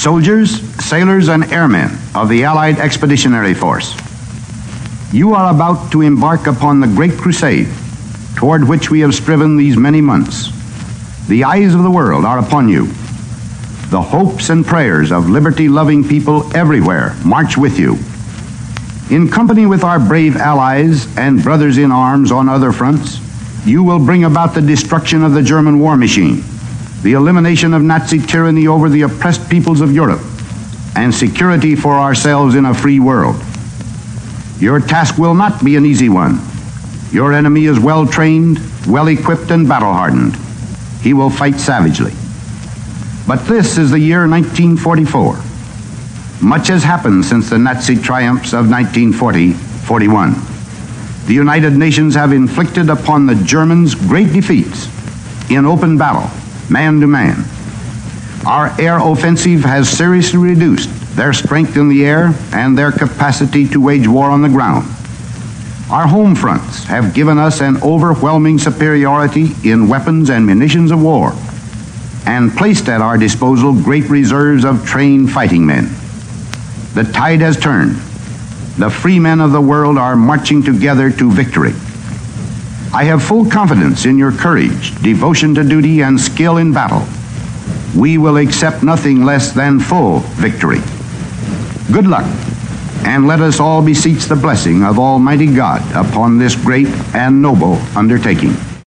soldiers, sailors, and airmen of the Allied Expeditionary Force, you are about to embark upon the great crusade toward which we have striven these many months. The eyes of the world are upon you. The hopes and prayers of liberty-loving people everywhere march with you. In company with our brave allies and brothers in arms on other fronts, you will bring about the destruction of the German war machine, the elimination of Nazi tyranny over the oppressed peoples of Europe, and security for ourselves in a free world. Your task will not be an easy one. Your enemy is well-trained, well-equipped, and battle-hardened. He will fight savagely. But this is the year 1944. Much has happened since the Nazi triumphs of 1940-41. The United Nations have inflicted upon the Germans great defeats in open battle, man to man. Our air offensive has seriously reduced their strength in the air and their capacity to wage war on the ground. Our home fronts have given us an overwhelming superiority in weapons and munitions of war, and placed at our disposal great reserves of trained fighting men. The tide has turned. The free men of the world are marching together to victory. I have full confidence in your courage, devotion to duty, and skill in battle. We will accept nothing less than full victory. Good luck, and let us all beseech the blessing of Almighty God upon this great and noble undertaking.